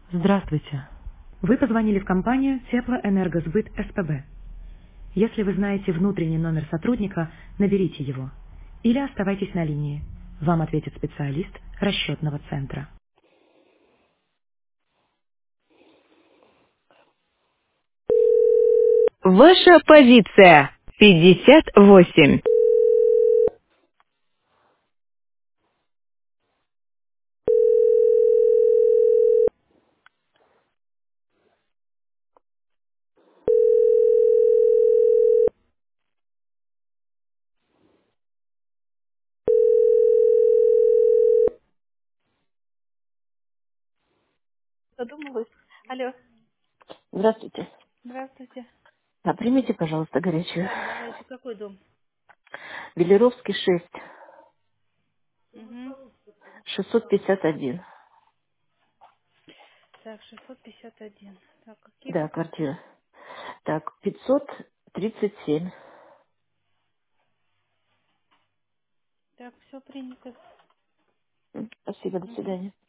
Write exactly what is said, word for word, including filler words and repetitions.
Здравствуйте. Вы позвонили в компанию Теплоэнергосбыт СПБ. Если вы знаете внутренний номер сотрудника, наберите его. Или оставайтесь на линии. Вам ответит специалист расчетного центра. Ваша позиция пятьдесят восемь. Задумалась. Алло, Здравствуйте. здравствуйте. А примите, пожалуйста, горячую. Так, давайте, какой дом? Велеровский шесть, Угу. шестьсот пятьдесят один. Так, шестьсот пятьдесят один. Так, какие Да, будут? квартира. Так, пятьсот тридцать семь. Так, все принято. М, Спасибо, до Угу. свидания.